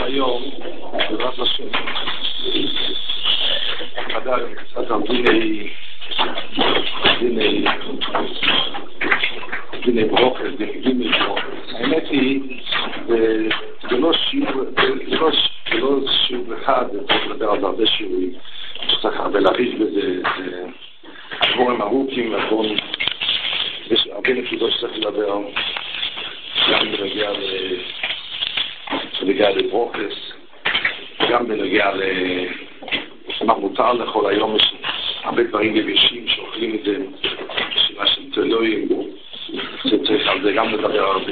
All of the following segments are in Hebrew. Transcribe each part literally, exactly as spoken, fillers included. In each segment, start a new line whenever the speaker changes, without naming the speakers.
היום, בעזרת השם, חדל קצת על דיני, דיני, דיני ברוכס, דיני ברוכס. האמת היא, זה לא שיעור, זה לא שיעור אחד, צריך לדבר על הרבה שיעורים, שצריך הרבה להריץ בזה, הדבורים ארוכים, הדבורים, יש הרבה נקודות שצריך לדבר, גם בנגיע ל... בנגיע לברוכס, גם בנגיע למה מותר לכל היום, יש הרבה דברים יבשים שאוכלים את זה, שימה של תלויים, שצריך על זה גם לדבר הרבה.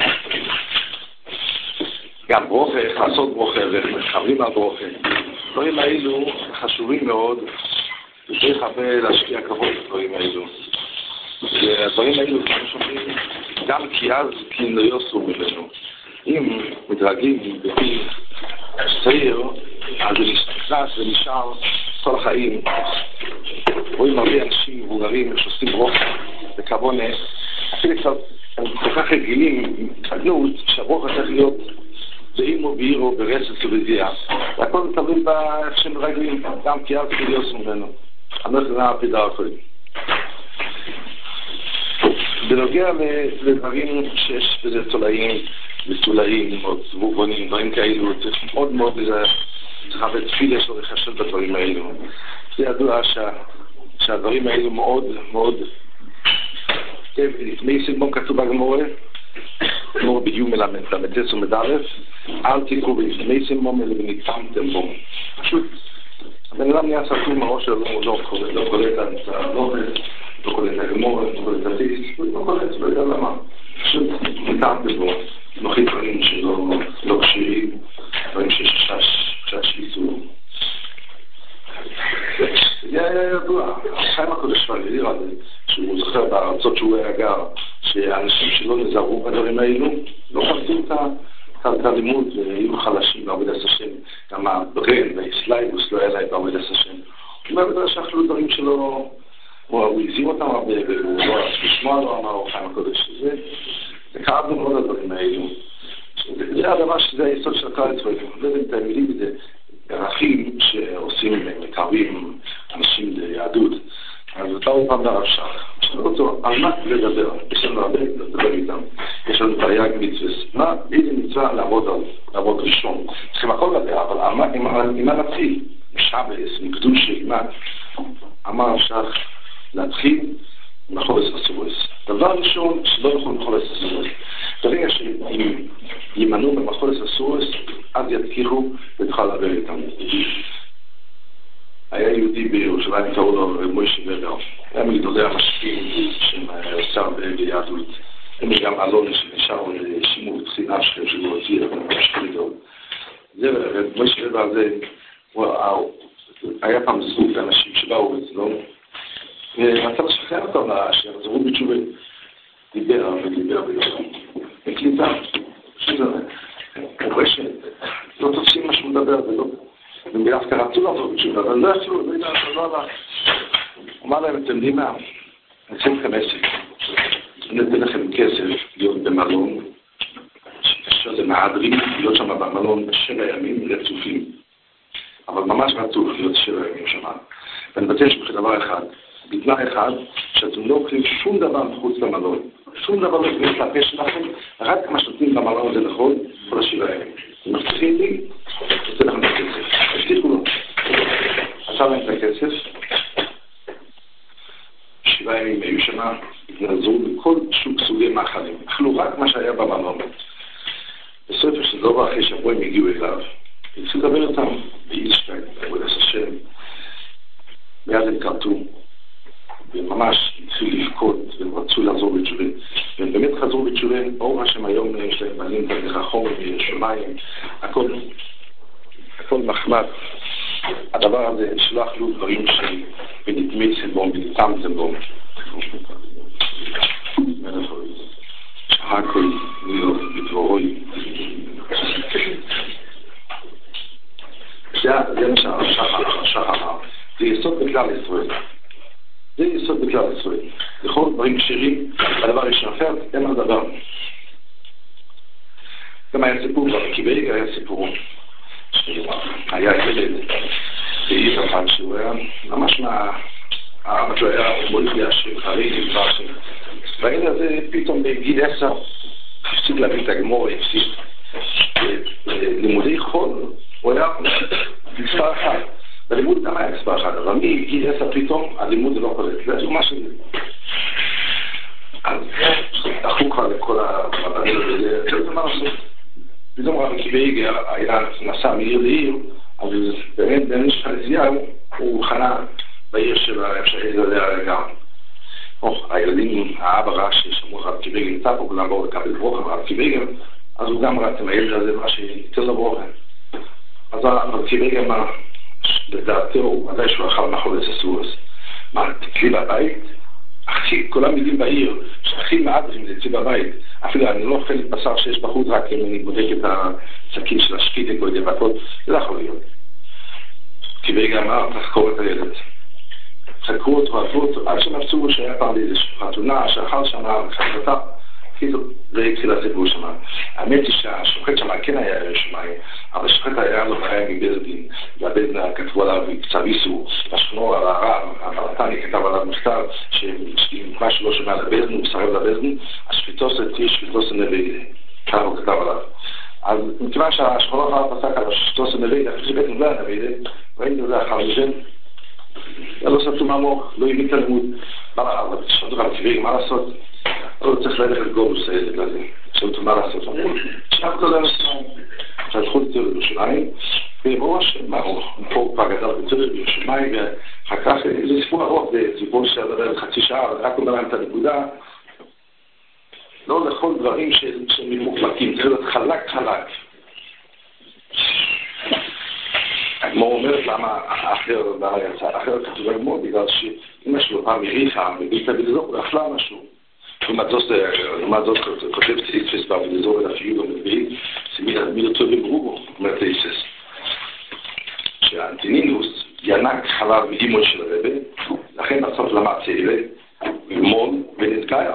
גם ברוכה, איך לעשות ברוכה ואיך מתחברים על ברוכה. הדברים האלו חשובים מאוד, וצריך הרבה להשקיע כבוד לדברים האלו. והדברים האלו, כמו שאומרים, גם כי אז כי לא יוסו ממנו. אם מתרגלים בגיל צעיר, אז זה נכנס ונשאר כל החיים. רואים הרבה אנשים מבוגרים שעושים ברוכה וכוונה, אפילו קצת כל כך רגילים, התקדנות, שהברוכה צריך להיות באימו, באירו, ברצת ובזיעה. והכל תלוי באיך שהם רגלים, גם כי אז כי לא יוסו ממנו. אנחנו נראה הפידה אחרי. בנוגע לדברים שיש בזה תולעים, מסולעים או צבובונים, דברים כאלו, צריך מאוד מאוד צריך הרבה תפילה שלו לחשב בדברים האלו. זה ידוע שה, שהדברים האלו מאוד מאוד לפני סימון כתוב בגמורה, כמו ביום מלמד, למתס ומדלף, אל תקרו בפני סימון אלא ונתאמתם בו. פשוט, הבן אדם נהיה סתום מהראש שלו, לא קולט את הנובד, לא קולט את הגמורה, לא קולט את הטקסט, לא קולט, לא יודע למה. פשוט נתאמתם בו. נוחי דברים שלא קשירים, דברים שיש חשש שיצאו. זה היה ידוע. חיים הקודש והגדיר על זה, שהוא זוכר בארצות שהוא היה גר, שאנשים שלא נזהרו בדברים האלו, לא חלטים את הלימוד, והיו חלשים בעבודת השם. גם הברן והאסלייבוס לא היה להם בעבודת השם. הוא אומר בדרך שאכלו דברים שלא, הוא הזים אותם הרבה, והוא לא לשמוע לו אמר חיים הקודש. זה כאבנו מאוד הדברים האלו. זה הדבר שזה היסוד של הכלל הצבאי. זה תלמידים בזה, ערכים שעושים, מקרבים אנשים ליהדות. אז אתה הוא פעם לרב שח. שאלו אותו, על מה לדבר? יש לנו הרבה לדבר איתם. יש לנו תרי"ג מצווה. מה? איזה מצווה לעבוד על, לעבוד ראשון. צריכים הכל לדבר, אבל עם מה נתחיל? משבס, מקדוש, מה? אמר רב שח, להתחיל מחולס הסורס. דבר ראשון, שלא יכול מחולס הסורס. ברגע שהם יימנו במחולס הסורס, אז יתקיחו ותוכל לדבר איתם. היה יהודי בירושלים, קראו לו מוישה ורר. היה מגדולי המשפיעים שעושה ביהדות. הם גם אלון שנשאר לשימור תחינה שלהם שלו הוציא את המשפיע גדול. זה מוישה ורר הזה, היה פעם זוג לאנשים שבאו אצלו, ורצה לשכנע אותם שיחזרו בתשובה. דיבר ודיבר ויותר. הקליטה, שזה הוא רואה שלא תופסים מה שהוא מדבר, ובמילה דווקא רצו לעזור בתשובה, אבל לא יצאו, לא יודע, לא עלה. הוא אמר להם, אתם יודעים מה? אני אצא לכם עסק. אני אתן לכם כסף להיות במלון, שקשר למהדרים, להיות שם במלון שבע ימים רצופים. אבל ממש רצוף להיות שבע ימים שם. ואני מבטא שבכי דבר אחד, בתנאי אחד, שאתם לא אוכלים שום דבר מחוץ למלון. שום דבר לא יכולים להפה שלכם, רק מה שנותנים במלון הזה לכל, כל השבעה ימים. אם מבטיחים לי, זה לכם את הכסף. הבטיחו לו. עשה להם את הכסף. שבעה ימים היו שנה, נעזרו בכל שוק סוגי מאכלים. אכלו רק מה שהיה במלון. בסופו של דבר אחרי שבוע הם הגיעו אליו. התחילו לדבר אותם ביידישקייט, בעבודת השם. ואז הם קרתו. וממש התחילו לבכות והם רצו לעזור בתשובה. והם באמת חזרו בתשובה, ברוך השם היום יש להם בנים דרך החומר וישמיים, הכל, הכל מחמד. הדבר הזה שלא אכלו דברים שבנתמי סלבום, בנתם סלבום. שהכל להיות בדבורוי. זה מה שהשחר אמר. זה יסוד בכלל ישראל. זה יסוד בכלל ישראל. לכל דברים קשירים, הדבר יש אחר, אין לדבר. גם היה סיפור, כי בעיקר היה סיפור היה ילד בעיר אחד שהוא היה ממש מה... האבא שלו היה מוליך ישיר, חריג, דבר שם. והילד הזה פתאום בגיל עשר הפסיק להבין את הגמור, הפסיק לימודי חול, הוא היה מספר אחד. בלימוד גם היה מספר אחד, אבל מגיל עשר פתאום הלימוד זה לא קולט. זה דוגמה שלי. אז דחו כבר לכל המדעים וזה, זה מה לעשות. פתאום רבי קיבייגר היה נסע מעיר לעיר, אז באמת בין איש חלזיהו הוא חנה בעיר של האפשרי לדעת גם. הילדים, האבא ראה ששמעו רבי קיבייגר נמצא פה, כולם באו לקבל ברוכם רבי קיבייגר, אז הוא גם ראה את הילד הזה מה שיתר לו ברוכם. אז רבי קיבייגר מה, לדעתו, מתי שהוא אכל מחול לססורס, מה, תקלי בבית? הכי, כולם יודעים בעיר, שהכי מעט זה אצלי בבית. אפילו אני לא אוכל בשר שיש בחוץ, רק אם אני בודק את הסכין של השקיטק או את זה והכל, זה לא יכול להיות. כי ברגע אמר, תחקור את הילד. חקרו אותו, חקרו אותו, עד שמצאו שהיה פעם לאיזושהי חתונה, שאכל שמה, וחתתה, כאילו, זה התחיל הסיפור שמה. האמת היא שהשופט שמה כן היה שמיים, אבל השופט היה לו בעיה מבזדין, והבזדין כתבו עליו קצת איסור, השכנור על הרב, הפרטני כתב עליו מכתב, שמה שלא שומע לבזדין, הוא מסרב לבזדין, השפיטוס תהיה שפיטוס נביא, ככה הוא כתב עליו. אז מכיוון שהשכנור הרב פסק על השפיטוס נביא, אחרי שבטן לא היה נביא, ראינו את זה אחר מזה, לא ספטו מהמוח, לא ימית הלימוד, אבל שפטו גם טבעי, מה לעשות? הוא צריך ללכת גורס לילד לזה, שפטו מה לעשות? שפטו לנסיים, שהלכו לתיאור בירושלים, ובראש, מה הוא? פה פעם גדל בתיאור בירושלים, ואחר כך, זה סיפור ארוך, זה סיפור שעבר חצי שעה, רק אומר להם את הנקודה, לא לכל דברים שהם מוחלקים, צריך להיות חלק חלק. הגמור אומרת למה אחר יצא, אחר כתוב הגמור, בגלל שאמא שלו פעם הריחה, בביתה בלזור, ואכלה משהו. לעומת זאת כותב ציצפס בה בלזור אל הפיוד ומדביעית, זה מיד טוב בברוגו, אומרת איסס. שהאנטינינוס ינק חלב מאימון של הרבא, לכן בסוף למד צעירה, ללמוד ונתקעיה.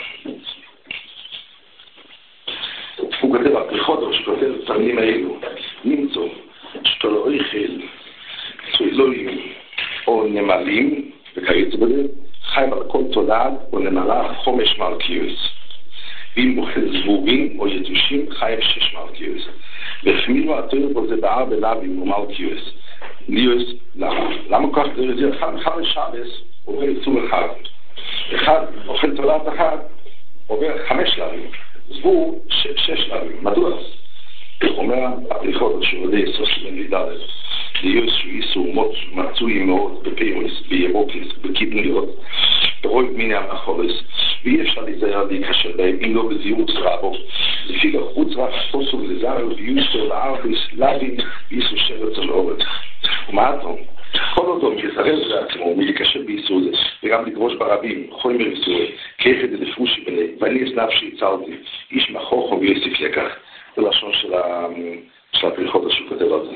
הוא כותב הפריחות, או שכותב את המילים האלו, נמצא, שאתה לא איכל, צוילויים או נמלים, וכיוצא בזה, חי על כל תולד או נמלה חומש מלכיוס. ואם בוחר זבובים או יתושים, חי שש מלכיוס. והחמילו התואר בו זה בער בלבים ומלכיוס. ליוס, למה? למה כך זה זה? אחד אחד לשבס עובר יצור אחד. אחד אוכל תולד אחד עובר חמש לבים. זבוב שש לבים. מדוע? הוא אומר, הפריחות שעודי סוס בנלידלת, ליוס שהוא איסור מצוי מאוד בפירוס, בירוקס, בקידניות, ברוי מיני המחולס, ואי אפשר להיזהר להיקשר בהם, אם לא בזירוס רבו. לפי לחוץ רב ספוסו לזר ויוסו לארביס, לבין, ואיסו שרץ על אורץ. ומעטו, כל אותו מזרז לעצמו, מלהיקשר באיסור זה, וגם לדרוש ברבים, חוי מריסורי, כאחד לפרושי בני, ואני אסנף שהצלתי, איש מחוכו ויוסיף יקח. זה לשון של הפריחות שהוא כותב על זה.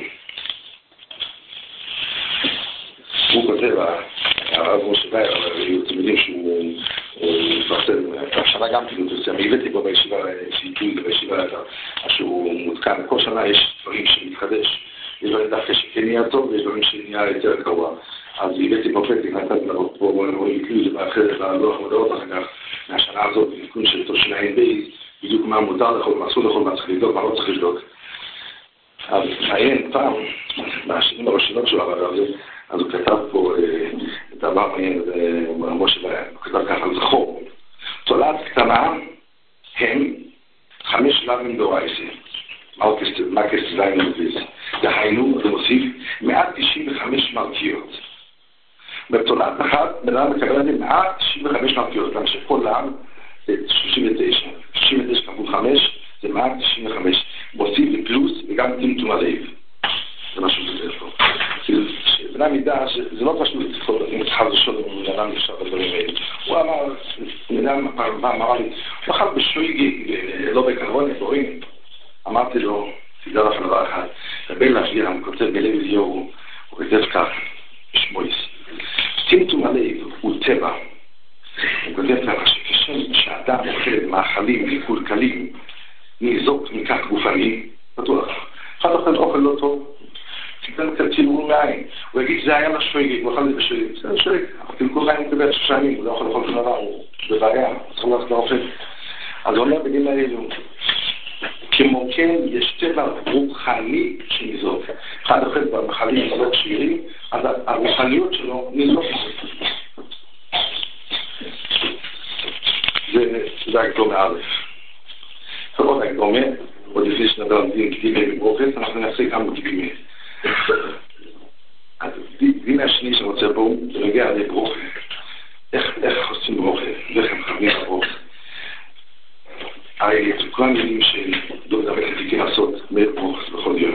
הוא כותב, הרב משה וייר, אתם יודעים שהוא מפרסם, השנה גם כאילו, אני הבאתי בו בישיבה, שהגיעו בישיבה, שהוא מותקן, כל שנה יש דברים שמתחדש, יש דברים דווקא שכן נהיה טוב, ויש דברים שנהיה יותר גרוע. אז הבאתי בו פתק, נתתי לראות פה, רואים את זה באחרת, ללוח מודעות אחר כך, מהשנה הזאת, עדכון של תושניים בייס, בדיוק מה מותר לכל, מה אסור לכל, מה צריך לבדוק, מה לא צריך לבדוק. אז מעיין פעם, מהשנים הראשונות שלו, אז הוא כתב פה את דבר מעיין, משה וייר, הוא כתב ככה על זכור. תולד קטנה הם חמש לבים דורייסי. מה כסתיים מביס? דהיינו, זה מוסיף, מאה תשעים וחמש מלכיות. בתולד אחת, בנאדם מקבל מאה תשעים וחמש מלכיות, גם שכל לב זה שלושים ותשע. שלושים ותשע כפול חמש זה מאה תשעים וחמש. מוסיף לפלוס וגם טמטום הלב. זה משהו כזה פה. בנה מידה שזה לא פשוט אם צריכה לשאול אם בנאדם נפשר בדברים האלה. הוא אמר, בנאדם אמר לי, הוא אכל בשויגי, לא בקרבונת, רואים. אמרתי לו, תדע לכם דבר אחד, רבי להשגיע, הוא כותב בלב אליהו, הוא כותב כך, שמויס. טמטום הלב הוא טבע. הוא כותב ככה שכשם שאדם אוכל מאכלים מקולקלים, נזוק מכך גופני, בטוח. אחד אוכל אוכל לא טוב, זה היה לו שויגי, הוא יכול להיות בשויגי, זה שויגי, אבל תלכו חיים מקבל שלושה ימים, הוא לא יכול לאכול שום דבר, הוא בבעיה, הוא צריך ללכת לאוכל. אז הוא אומר בגיל האלו, כמו כן יש טבע רוחני שניזוק. אחד אוכל במחלים מזלות שירים, אז הרוחניות שלו ניזוק. זה הקדומה א'. עוד הקדומה, עוד לפני שנדבר על דין קדימה וברוכס, אנחנו נעשה כמה קדימה. דין השני שרוצה פה, זה נוגע לברוכה. איך עושים ברוכה? ואיך הם מכוונים לברוכה? הרי כולם יודעים שדוד המלך תיקים לעשות ברוכס בכל יום.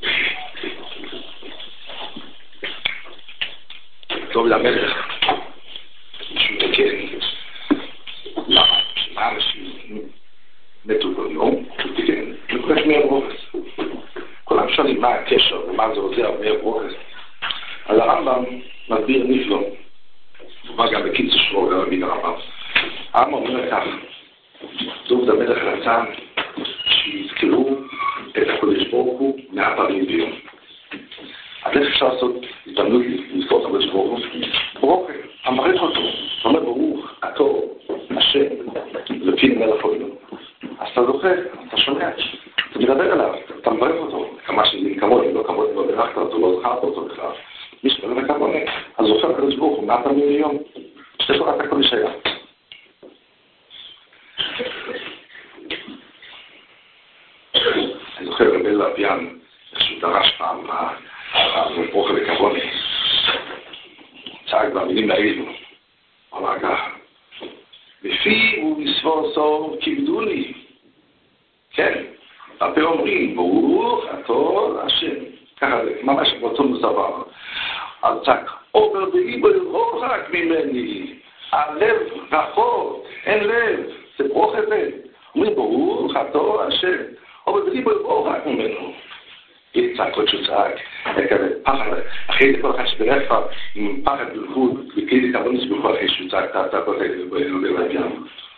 דוד המלך, שהוא תקן, למה? שמה אנשים מתו כל יום, הוא תקן, לקרש מאיר ברוכס. כולם שואלים מה הקשר ומה זה עוזר מאיר ברוכס. אז הרמב"ם מסביר נפלא, ומה גם בקיצור שלו, גם בבית הרמב"ם. הרמב"ם אומר כך, דוד המלך רצה שיזכרו את הקודש ברוך הוא מאה פעמים ביום. אז איך אפשר לעשות הזדמנות לזכור את הקודש ברוך הוא? ברוך, המעריך אותו, אומר ברוך, התור, השם, לפי מלך עולנו. אז אתה זוכר, אתה שומע, אתה מדבר עליו, אתה מברך אותו, כמה שזה כמוני, לא כמוני, לא ברכת אותו, לא זכרת אותו בכלל. מי שבא וכמוני, אז זוכר הקודש ברוך הוא מאה פעמים ביום. שתי תורת הקודש היה. אני זוכר רבי לביאן, איך שהוא דרש פעם, ברוך וכמוני, צעק במילים האלו, אמר ככה, בפי ולסבור סור כיבדו לי. כן, הפה אומרים, ברוך התור השם. ככה זה, ממש באותו מסבר. אז צעק, עובר באיבו רוחק ממני, הלב רחוק, אין לב, זה ברוך הזה. אומרים, ברוך התור השם, עובר באיבו רוחק ממנו. צעק, עוד שהוא צעק, כזה פחד, אחרי זה כל אחד שברך כבר עם פחד בלכות, וכאילו כמובן סביבו אחרי שהוא צעק, אתה אתה כל כך בלהגיע.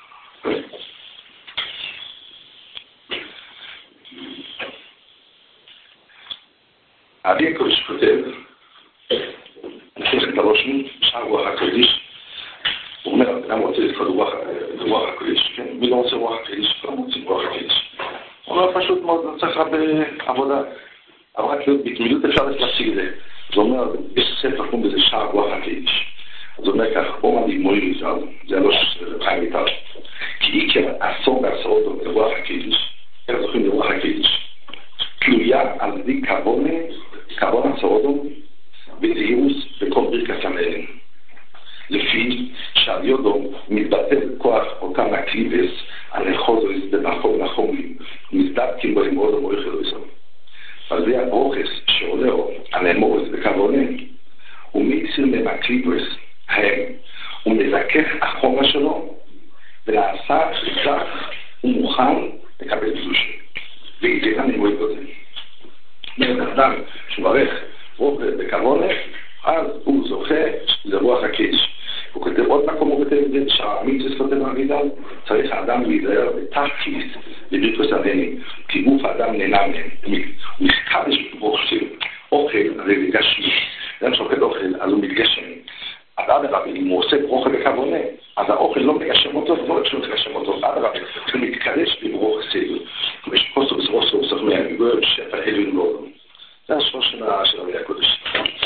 אבי הקודש כותב, נכנס את הרושם, שער רוח הקודש, הוא אומר, למה רוצה את רוח הקודש, כן? מי לא רוצה רוח הקודש? לא רוצים רוח הקודש. הוא אומר פשוט מאוד, צריך הרבה עבודה. אבל רק בתמידות אפשר להציג את זה. זה אומר, יש ספר כמו בזה שער רוח הקודש. אז הוא אומר כך, פה מה נגמורי לזל, זה לא חיים איתר. כי איקר עשור בעשרות ברוח הקודש, איך זוכים לרוח הקודש? תלויה על ידי קרבונה, קרבון הצורדום, בזהירוס וכל ברכת המלן. לפי שעל יודו מתבטל כוח אותם הקליבס, הנחוזוס בנחום נחומים, מזדקים בו למרות המוריך אלוהיסון. אז זה הברוכס שעולה הנאמורס בקרבונה, הוא מיציר מהם הקליבס הם, הוא מזכך החומר שלו, ולעשה חזק ומוכן לקבל קדושה. ואיזה אני רואה את זה. מרד אדם שמברך רוב בקרבונה, אז הוא זוכה לרוח הקדש. הוא כותב עוד מקום, הוא כותב את זה, שהמיצוס כותב מהרידל, צריך האדם להיזהר בתכליס לברכות הדנים, כי גוף האדם נהנה מהם. הוא מתקדש ברוך של אוכל, הרי זה גשמי. אדם שאוכל אוכל, אז הוא מתגשם. אז עד הרב, אם הוא עושה ברוך בקרבונה, אז האוכל לא מגשם אותו, זה לא שהוא מגשם אותו. עד הרב, הוא מתקדש בברוך סבל. יש פוסטו בסרוסו, סוכמי, גוי שפע אלוהים לא. זה השור של הרי הקודש.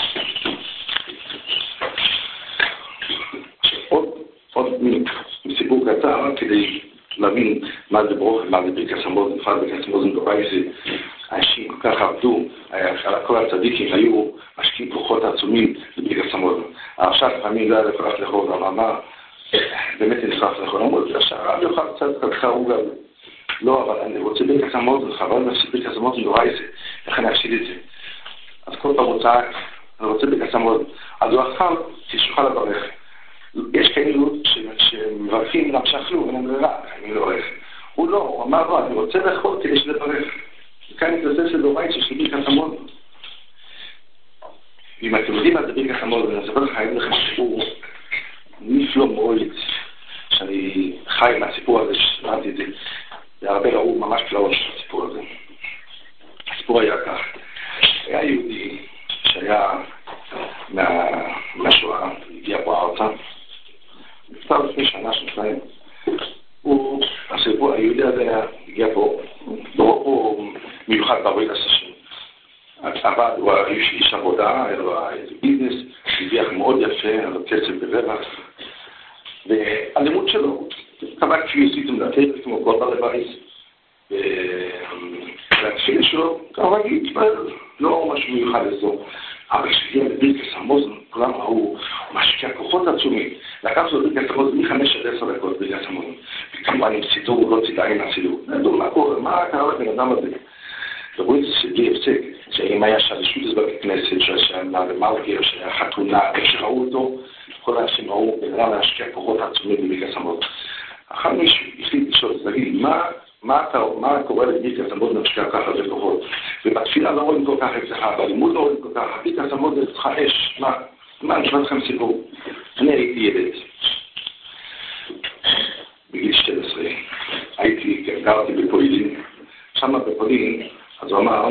עוד מסיפור קצר, כדי להבין מה זה ברוך ומה זה ברכת המזון, בפרט ברכת המזון בבית זה, אנשים כל כך עבדו, כל הצדיקים היו משקיעים כוחות עצומים בברכת המזון. עכשיו פעמים לא היה לפרח לחור, אבל אמר, באמת נפרח לחור, אמרו, הרב יוכל קצת קצת הוא גם, לא, אבל אני רוצה ברכת המזון, חבל להפסיד ברכת המזון נורא איזה, איך אני אפסיד את זה? אז כל פעם הוא צעק, אני רוצה ברכת המזון, אז הוא אכל, שיוכל לברך. יש כאלו שמברכים למה שאכלו, ואין ברירה, אני לא הולך. הוא לא, הוא אמר, לא, אני רוצה לאכול כדי שלברך. וכאן מתלסס לדורית שיש לי ברכת המזון. ואם אתם יודעים מה זה ברכת המזון, אני אספר לך, אין לכם סיפור נפלא מאוד, שאני חי מהסיפור הזה, ששמעתי את זה, זה הרבה ראו ממש פלאות של הסיפור הזה. הסיפור היה כך, היה יהודי שהיה מיוחד בעבודת השם. עבד, הוא איש, איש עבודה, היה לו איזה ביזנס, הרוויח מאוד יפה, היה לו כסף ברווח. והלימוד שלו, קבע כפי עשיתם לתת, כמו כל בעלי בריס. והתפילה שלו, כמה רגיל, לא משהו מיוחד לזו. אבל כשהגיע לברכת המזון, כולם ראו, הוא משקיע כוחות עצומים. לקח לו ברכת המזון מחמש עד עשר דקות ברכת המזון. וכמובן עם סידור, הוא לא צידה עם הסידור. נדעו מה קורה, מה קרה לבן אדם הזה? ורואים את זה שבלי הפסק, שאם היה שהרשות הזאת בכנסת, שהיה למלגר, שהיה חתונה, שראו אותו, כל האנשים ראו, בגלל להשקיע כוחות עצומים בברכת המזון. אחר מישהו החליט לשאול, להגיד, מה, מה, אתה, מה קורה לברכת המזון להשקיע ככה בכוחות? ובתפילה לא רואים כל כך אצלך, בלימוד לא רואים כל כך, ברכת המזון זה צריכה אש, מה, מה, אני אשמע לכם סיפור. אני הייתי ילד, בגיל שתים עשרה, הייתי, גרתי בפולין, שם בפולין, אז הוא אמר,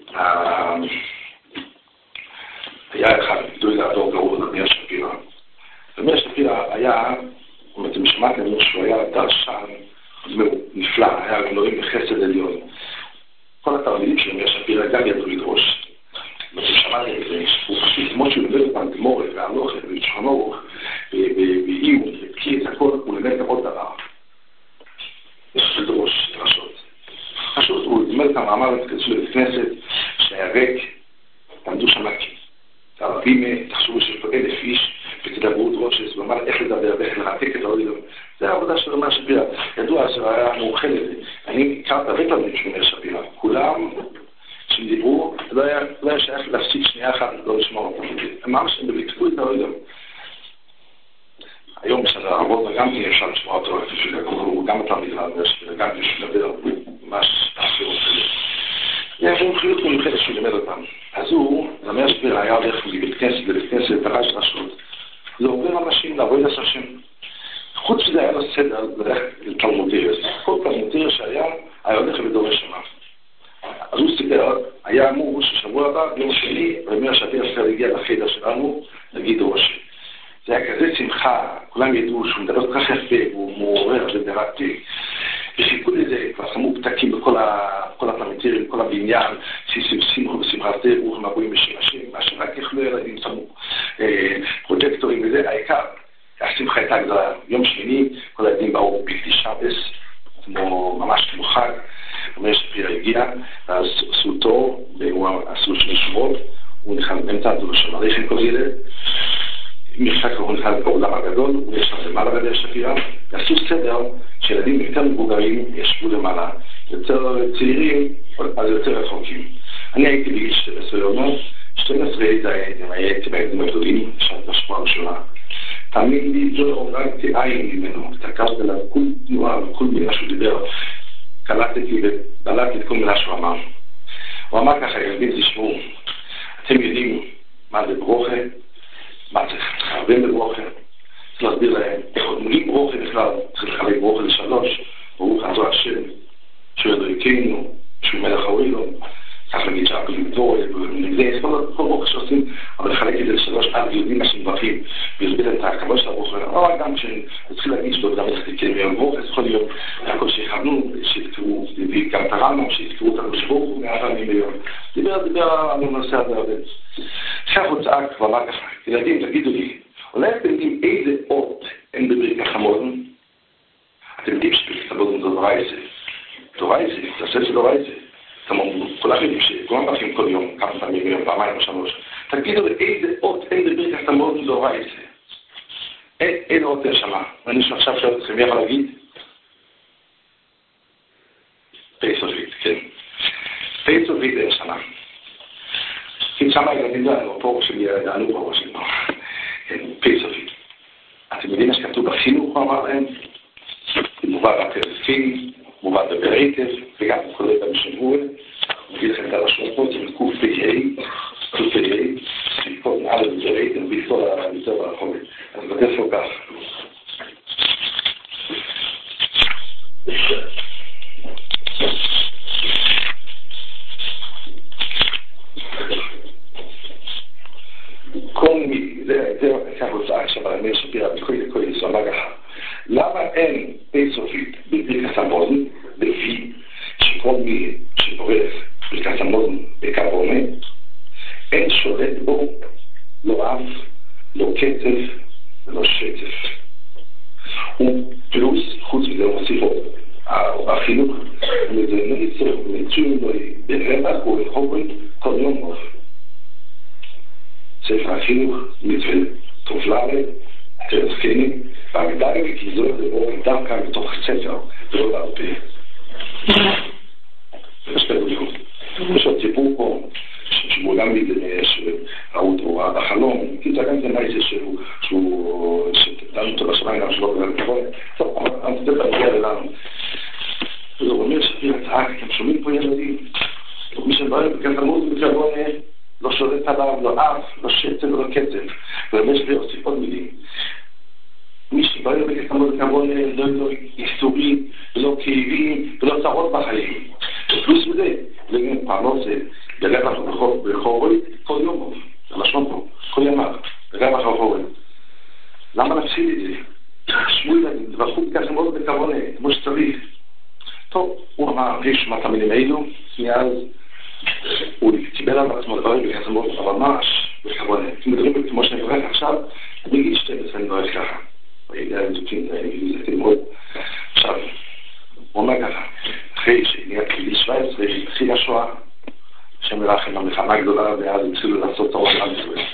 היה אחד, גדול לעדור גרור למאיר שפירא. ומאיר שפירא היה, אם אתם שמעתם שהוא היה דרשן נפלא, היה גנורים בחסד עליון. כל התלמידים של מאיר שפירא גם ידעו לדרוש. ואתם שמעתם את זה, הוא פשוט כמו שהוא לימד אותם גמורת והלוכת ושכון אורך, בעיון, ובקיא את הכל, הוא לימד עוד דבר. יש לדרוש דרשות. פשוט הוא לימד את המאמר, התכנסו לבית כנסת, שהיה ריק, תעמדו שם נקי. תרבים, תחשבו שיש פה אלף איש, ותדברו דרושס, ואמר איך לדבר, ואיך לרתק את העולים. זה העבודה של מאיר שפירא. ידוע שהיה מאוחד את זה. אני הכרתי הרבה תלמידים של מאיר שפירא. כולם שדיברו, לא היה שייך להפסיק שנייה אחת, לא לשמוע אותם. אמר שהם בלקפו את העולים. היום בשביל העבודה גם תהיה אפשר לשמוע אותו, הוא גם התלמיד מאיר שפירא, גם בשביל לדבר ממש תעשיר אותם. יש לנו חיות מיוחדת שהוא לימד אותם. אז הוא, מאיר שפירא היה הולך לבית כנסת, לבית כנסת, דרש רשות. זה עובר אנשים לעבוד את השם. חוץ מזה היה לו סדר לתלמודירס. כל תלמודירס שהיה, היה הולך ודורש שמה. אז הוא סיפר, היה אמור ששבוע הבא, ביום שני, ומאיר שפירא הגיע לחדר שלנו, להגיד דורש. זה היה כזה שמחה, כולם ידעו שהוא מדבר כל כך יפה, הוא מעורר ודרתי. וחיכו לזה, כבר שמו פתקים בכל התלמידים, בכל הבניין, שמחו ושמחת רוח מבואים בשם השם, מה שרק יכלו ילדים שמו פרוטקטורים וזה, העיקר, השמחה הייתה גדולה. יום שני, כל הילדים באו בלתי שבס, כמו ממש כמו חג, מאיר שפירא הגיע, ואז עשו תור, עשו שני שבועות, הוא נכנס באמצע הדור של הריחם כל ילד, מרחק הוא נכנס בעולם הגדול, הוא יש שם למעלה מאיר שפירא, ועשו סדר שילדים יותר מבוגרים ישבו למעלה, יותר צעירים, אז יותר רחוקים. אני הייתי בגיל שתים עשרה יום, שתים עשרה הייתי בילדים הגדולים, שעת בשבוע הראשונה. תמיד לי לא הורדתי עין ממנו, תקלתי עליו כל תנועה וכל מילה שהוא דיבר, קלטתי ובלעתי את כל מילה שהוא אמר. הוא אמר ככה, ילדים תשמעו, אתם יודעים מה זה ברוכה, מה צריך לחרבן בברוכה, צריך להסביר להם איך עוד מולים ברוכה בכלל, צריך לחלק ברוכה לשלוש, ברוך אתה השם, שהוא ידריקנו, שהוא מלך האוילום, כך להגיד שאנחנו לבדור, ונגזי, כל ברוך שעושים, אבל לחלק את זה לשלוש, אז יודעים מה שמברכים, ויסביר את ההקבלה של הברוך, אבל גם כשנתחיל להגיד שלו, גם להסתכל מיום ברוך, אז יכול להיות, הכל שיכוונו, שיזכרו, גם את הרמב"ם, שיזכרו את הקדוש ברוך הוא, מעט ימים ביום. דיבר, דיבר על הנושא הזה הרבה. עכשיו הוא צעק ואמר ככה, ילדים, תגידו לי, אולי אתם יודעים איזה אות אין בברכת המזון? אתם יודעים שברכת המזון זו דורייסה. דורייסה, תעשה זה דורייסה. כולם יודעים שכולם ברכים כל יום, כמה פעמים ביום, פעמיים או שלוש. תגידו לי איזה אות אין בברכת המזון דורייסה. איזה אות אין שמה. ואני עכשיו שואל אתכם, יכול להגיד? פייסובית, כן. פייסובית אין שמה. כי שמה הילדים דענו, פה שלי דענו פה שלנו. פייסובית. אתם יודעים מה שכתוב בחינוך, הוא אמר להם? מובא בטלפין, מובא בברייטב, וגם כולל במשמור, מביא לכם את הרשום פה, זה מקוף פי-איי, קוף פי-איי, לקרוא מעל בברייטב, מביא כל המצב החומר. אז בדרך לו כך. כל מי, זה כך הוצאה עכשיו על מאיר שפירא בכל לכל יסוד ככה. למה אין פייסופית בברכת המזון לפי שכל מי שבורך ברכת המזון בקרבונה, אין שולט בו לא אף, לא קצף ולא שטף. ופלוס, חוץ מזה הוא מוסיף עוד, החינוך, וזה ניצור, מצויים לו ברווח ובחוברית כל יום אוף. ספר החינוך, מצווה תופלרת, תרס קני, והגדרי וכיזור זה בו דווקא בתוך ספר, ולא בעל פה. זה שתי דוגמאות. יש עוד סיפור פה, שמעולם לי שראו אותו בחלום, כי זה גם זה נייסה שהוא, שתדענו אותו בשמיים, גם שלא בגלל כבוד. טוב, אני רוצה להגיע אלינו. זה אומר שפיר הצעה, אתם שומעים פה ילדים? מי שבא בכך המוז בכבוד, לא שולט עליו, לא אף, לא שצב ולא קצב. ובאמת שלי עושים עוד מילים. מי שבא בכך המוז בכבוד, לא ייסורים, ולא כאבים, ולא צרות בחיים. פלוס מזה, לגמרי פעם זה, ברווח ובחוברית, כל יום, זה לשון פה, כל ימיו, ברווח ובחוברית. למה נפסיד את זה? שמעו ילדים, דבחו בכך המוז בכבוד, כמו שצריך. טוב, הוא אמר, יש מה תמידים האלו, מאז הוא קיבל על עצמו דברים בכך המוז, אבל ממש בכבוד. אתם מדברים כמו שאני מברך עכשיו, בגיל שתים עשרה אני מברך ככה. בידי הזוקים, זה תלמוד. עכשיו, הוא אומר ככה, אחרי שנהיה כלי שבע עשרה, התחיל השואה, שם מלאכם המלחמה הגדולה, ואז התחילו לעשות תורה על ישראל.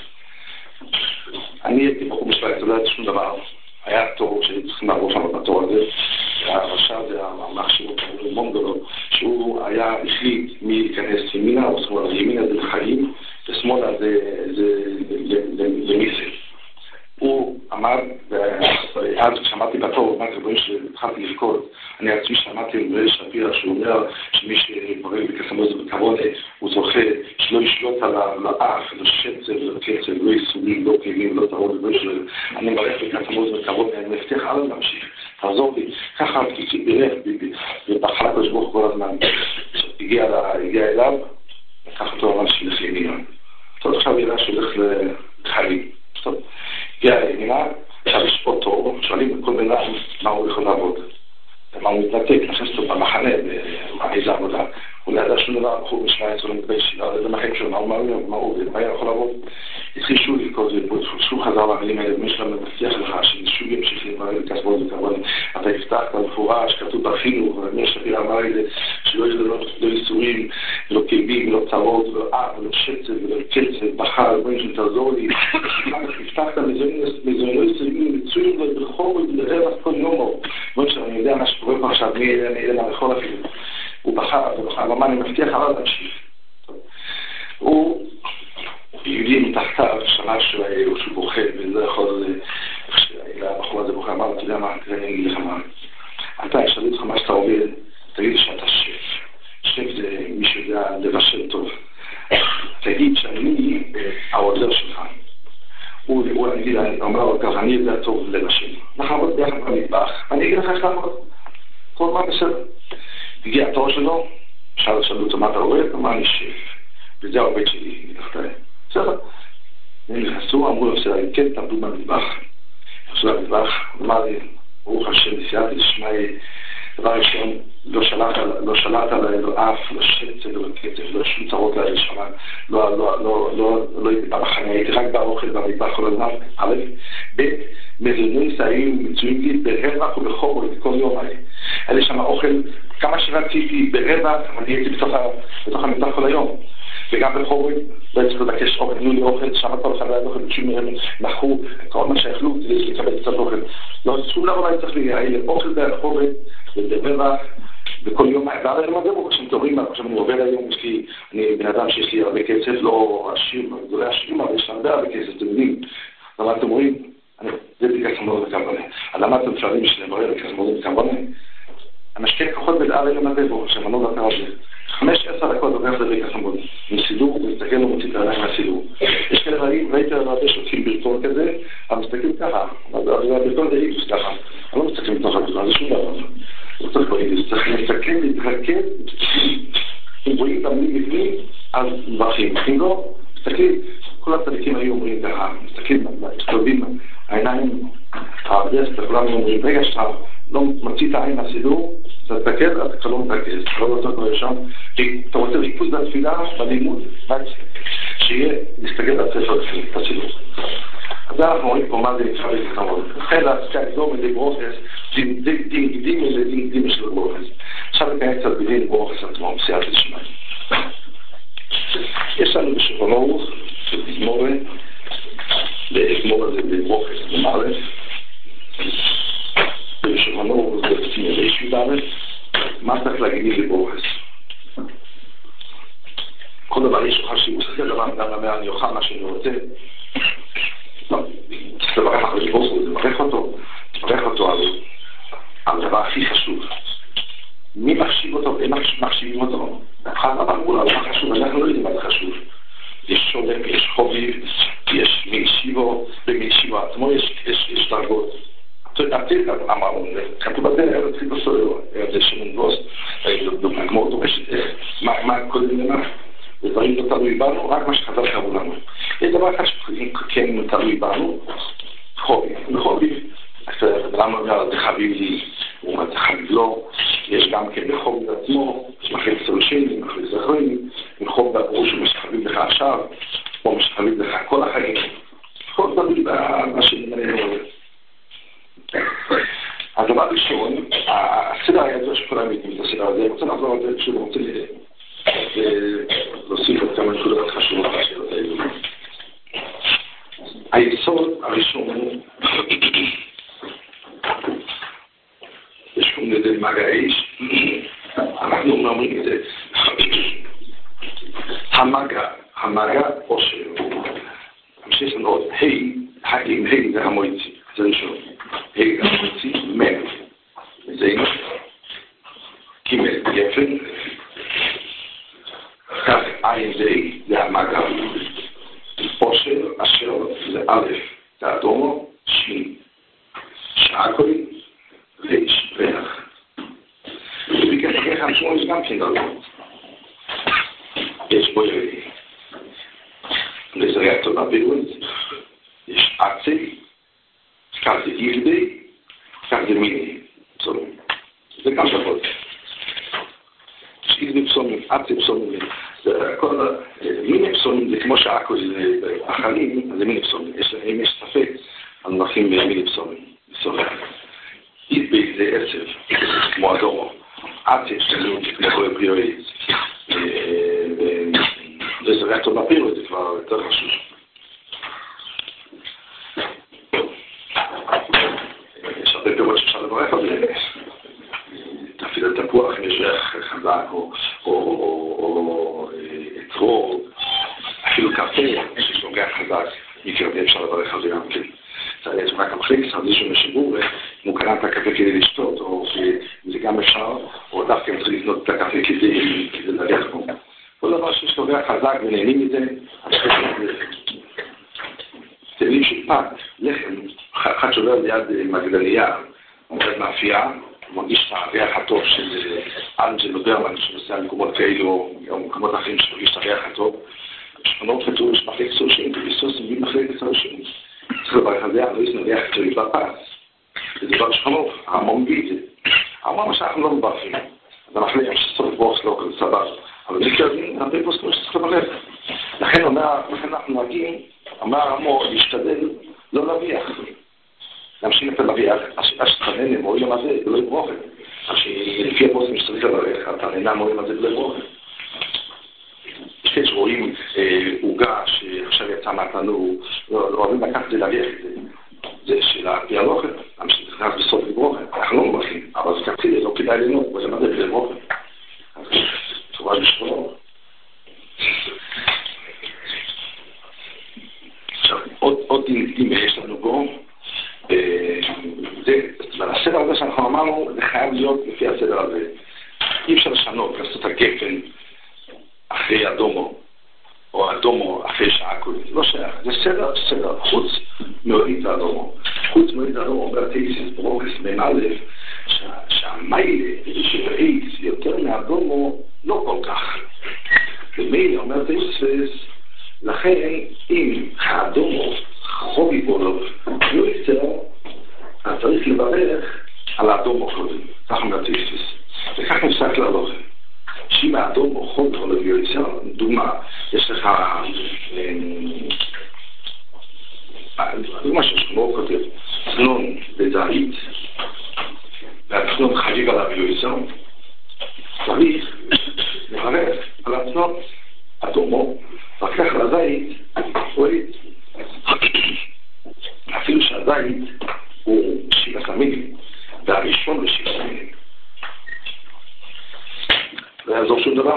אני הייתי בחור בשבע עשרה, לא הייתי שום דבר. היה תור שצריכים לעבור שם בתור הזה, והרשע זה המחשיב אותו, מונדולו, שהוא היה החליט מי להיכנס ימינה או שמאלה, ימינה זה לחיים, ושמאלה זה למיסל. הוא אמר, ואז כששמעתי בתור, מה כברים שהתחלתי לבכות, אני עצמי שמעתי עם שפירא שהוא אומר שמי שברג בכסמוז ובכבוד הוא זוכה שלא ישלוט על האף, לא שצב, לא קצב, לא ייסורים, לא כאבים, לא טרות, אני מברך בכסמוז ובכבוד, אני מבטיח הלאה להמשיך, תעזור לי, ככה בירך, ובחלק השבוך כל הזמן, הגיע אליו, לקח אותו ממש לחיינייה. טוב, עכשיו יראה שהולך לחיים. טוב. הגיע לימינה, אפשר לשפוט אותו, שואלים בכל בן אדם מה הוא יכול לעבוד. מה הוא מתנתק, נכנס אותו במחנה, באיזה עבודה. הוא לא ידע שום דבר, בחור משמע עשרה, הוא מתבייש שילה, זה מחיים שלו, מה הוא מעוין, מה הוא יכול לעבוד. התחיל שוב לבכות ולבכות, שוב חזר למילים האלה, מי שלנו מבטיח לך, ששוב ימשיך להתמראה לכסבות וכבוד. אתה הבטחת במפורש, כתוב בחינוך, ומי שפיר אמר את זה, שלא יש לו לא ייסורים, ולא כאבים, ולא צרות, ולא אף, ולא שצב, ולא קצב, בחר, בואי שתעזור לי. הבטחת מזוינו יסורים, מצויים לו ברחוב ולרווח כל יומו. בואי שאני יודע מה שקורה פה עכשיו, מי אלה מהרחוב אפילו. הוא בחר, הוא בחר, אבל מה אני מבטיח עליו להמשיך. הוא יהודי מתחתיו, שמע שהוא בוכה, וזה יכול, הבחור הזה בוכה, אמר, אתה יודע מה, אני אגיד לך מה. אתה, שאלו אותך מה שאתה עובד, תגיד שאתה שף. שף זה מי שיודע לבשל טוב. תגיד שאני העוזר שלך. הוא נגיד, אני אומר לו ככה, אני יודע טוב לבשל. נחמוד ביחד במטבח, אני אגיד לך איך לעמוד. כל מה בסדר. הגיע התור שלו, שאל שאלו אותו מה אתה עובד, אמר אני שף. וזה העובד שלי, מתחתיי. בסדר. הם נכנסו, אמרו לו, בסדר, כן, תעמדו במטבח. נכנסו למטבח, אמר לי, ברוך השם, נסיעתי לשמע, דבר ראשון, לא שלט עלינו אף, לא שצב, לא קצב, לא שום צרות לידי שמה, לא הייתי במחנה, הייתי רק באוכל במטבח כל הזמן, א', ב', מזוני סעים מצויים לי ברווח ובחור כל יום האלה. היה לי שם אוכל, כמה שרציתי ברווח, אני הייתי בתוך המטבח כל היום. וגם בחורי, לא צריך לבקש אוכל, תנו לי אוכל, שם כל אחד היה אוכל, בשום מהם נחו, כל מה שיכלו, כדי לקבל קצת אוכל. לא, שום דבר לא צריך להגיע, אוכל בחורי, וברווח, וכל יום, ועד היום הזה, כשאתם תורים, עכשיו אני עובר היום, יש לי, אני בן אדם שיש לי הרבה כסף, לא עשיר, גדולי עשירים, אבל יש לי הרבה הרבה כסף, אתם יודעים. אבל אתם רואים, זה בדיקה כמובן וכמובן. אז למה אתם שואלים שאני מראה בדיקה כמובן וכמובן? המשקיע כוחות בדעה ליום הזה בו, שמנו לקרא הזה. חמש עשר דקות עובר לדבר ככה מאוד. מסידור, מסתכל לא מוציא את העיניים מהסידור. יש כאלה רעים, ראיתי הרבה שותקים ברטון כזה, אבל מסתכלים ככה. ברטון זה איקס ככה. אני לא מסתכלים בתוך הגדולה, זה שום דבר. זה צריך ברידיס, צריך להסתכל, להתרכז, אם רואים את המילים בפנים, אז מברכים. אם לא, מסתכלים, כל הצדיקים היו אומרים ככה, מסתכלים, מסתובבים, העיניים, העבדס, וכולם אומרים, רגע שאתה לא מציא את העין הסידור, אתה תתקד, אתה כבר לא מתקד, אתה לא רוצה כבר שם, אתה רוצה ריכוז בתפילה, בלימוד, שיהיה להסתכל על הספר את הסידור. אז אנחנו רואים פה מה זה נקרא להתחמוד. לכן להסקה דומה לברוכס, דינגדימה לדינגדימה של ברוכס. עכשיו ניכנס קצת בדין ברוכס עצמו, בסייעת לשמיים. יש לנו בשולחן ערוך, של תזמורה, תזמורה זה בברוכס במערף, בשולחן ערוך זה תזמורה ישוי בארץ, מה צריך להגיד לי לברוכס? כל דבר יש לך שהוא עושה דבר, גם למאה אני אוכל מה שאני רוצה, צריך לברך אחרי לבוס, זה מברך אותו, מברך אותו על הדבר הכי חשוב. מי מחשיב אותו? הם מחשיבים אותו. אחד דבר מול, אבל מה חשוב? אנחנו לא יודעים מה זה חשוב. יש שולם, יש חוביב, יש מישיבו, ומישיבו עצמו יש דרגות. עתיד אמרנו, כתוב בזה, עתיד בסוירו, זה שמון גוס, דוגמא כמו אותו, מה קודם למה? ודברים לא תלוי בנו, רק מה שחזר קראו לנו. יש דבר אחד שכן תלוי בנו, חוביב. וחוביב, למה אומר, זה חביב לי, הוא אומר, זה חביב לו, יש גם כן בחוביב עצמו, יש מחליט סולשים, מחליט זכרים, מחוב בעברו שמשחביב לך עכשיו, או משחביב לך כל החיים. כל תלוי במה שנמנה לו. הדבר ראשון, הסדר היה זה שכולם יודעים את הסדר הזה, אני רוצה לחזור על זה כשאני רוצה להוסיף את כמה נקודות חשובות בשאלות האלו. היסוד הראשון הוא יש קוראים לזה מגע האש, אנחנו אומרים את זה המגע, המגע עושר. יש לנו עוד היי, עם היי זה המועצי, זה ראשון. היי זה המועצי, מן. זה אינו. קימל, יפן. כך עין זה אי, זה המגע. עושר, אשר, זה א', זה אדומו, שין. שעקוי, ריש, ריח. וביקש אחרי חמשמון יש גם כן דרגות. יש בו ירידי. לזריעת טובה בירות, יש עצי, כך זה ירדי, כך זה מיני, פסומים. זה גם דרגות. יש ירדי פסומים, עצי פסומים, מיני פסומים זה כמו שעקו זה אחרים, זה מיני פסומים. אם יש ספק, אנחנו נוחים במיני פסומים. ירדי זה עצב, כמו אדומו. עצי שלנו לכל פריורי. לזריעת טובה בירות, זה כבר יותר חשוב. יש הרבה פירות שאפשר לברך על זה. תפיל התפוח, אם יש ריח חזק, או אתרוג, אפילו קפה, שיש לו ריח חזק, מקרבי אפשר לברך על זה גם כן. זה יש רק המחליק, אז יש לנו שיבור, אם הוא קנה את הקפה כדי לשתות, או זה גם אפשר, או דווקא צריך לקנות את הקפה כדי להריח בו. כל דבר שיש לו ריח חזק ונהנים מזה, תלים של פת, לחם, אחד שעובר ליד מגדליה, עומד מאפייה, הוא מרגיש את הריח הטוב של אנג'ל וברמן, שנוסע למקומות כאלו, או מקומות אחרים שמרגיש את הריח הטוב. שכונות כתוב, יש מחלק סולשים, וביסוס מביא מחלק סולשים. צריך לברך על זה, לא יש נריח קצרי בפס. זה דבר שכונות, המון בי זה. המון מה שאנחנו לא מברכים. אז המחלק שסוף בורס לא כזה סבב. אבל זה כרבים, הרבה פוסקות שצריך לברך. לכן אנחנו נוהגים, אמר עמו, להשתדל לא להביח. להמשיך את הלביח, השתנן מורים למה זה, ולא יברוכת. לפי הפוסקים שצריך לברך, אתה נהנה מורים למה זה ולא יברוכת. יש כאלה שרואים עוגה שעכשיו יצא מהתנור, אוהבים לקחת את זה להביח את זה. זה שאלה דיאלוכת, להמשיך נכנס בסוף לברוכת. אנחנו לא מברכים, אבל זה קצת לא כדאי לנות, וזה מה זה ולא יברוכת. אז תורה בשבועות. עכשיו, עוד דין יש לנו בו, והסדר הזה שאנחנו אמרנו, זה חייב להיות לפי הסדר הזה. אי אפשר לשנות, לעשות את הגפן אחרי אדומו, או אדומו אחרי שעקוי. זה לא שייך, זה סדר, סדר, חוץ מאוהית אדומו. חוץ מאוהית אדומו, אומר תייסיס ברוקס בין א', שהמיילה, שבאית, יותר מאדומו, לא כל כך. ומיילה, אומר תייסיס, לכן, אם האדומו חובי בולוב לא יצר, אז צריך לברך על האדום אוכל, ככה מהטקסטס. וכך נפסק להלוכה. שאם האדום אוכל יכול להביא יוצר, דוגמה, יש לך דוגמה ששכמו כותב, צנון בזית, והצנון חגיג עליו יוצר, צריך לברך על הצנון אדומו, וכך לזית רואים. אפילו שהזית הוא שבעת המינים, והראשון לשבעת המינים. לא יעזור שום דבר.